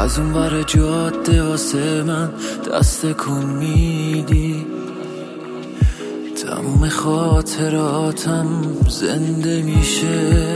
از اون ور جاده واسه من دست کن میدی، تموم خاطراتم زنده میشه.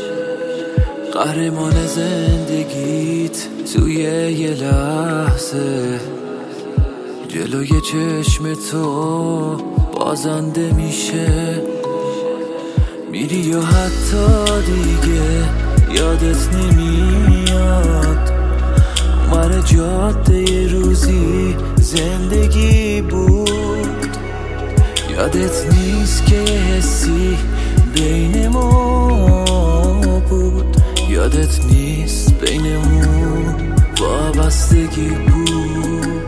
قهرمان زندگیت توی یه لحظه جلوی چشم تو بازنده میشه. میری و حتی دیگه یادت نمیاد اونور جاده یه روزی زندگی بود. یادت نیست که یه حسی بین ما بود، یادت نیست بینمون وابستگی بود.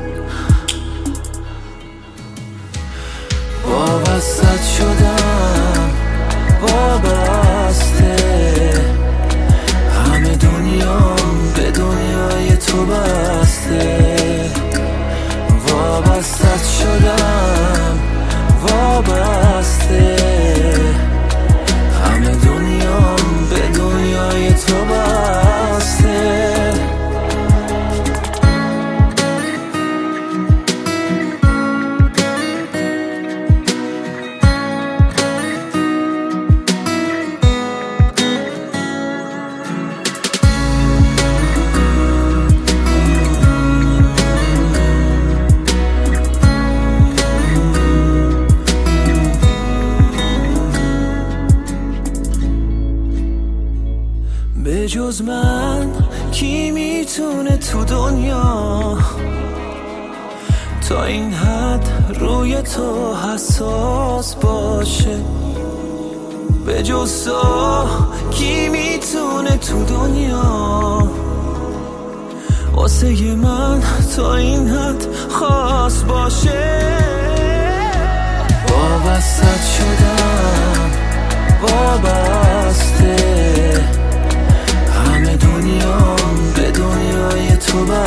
وابستت شدم وابسته، همه دنیام به دنیای تو بسته. وابستت شدم وابسته، همه دنیام به دنیای تو بسته. به جز من کی میتونه تو دنیا تا این حد روی تو حساس باشه؟ به جز تو کی میتونه تو دنیا واسه من تا این حد خاص باشه؟ وابستت شدم وابسته، همه دنیام به دنیای تو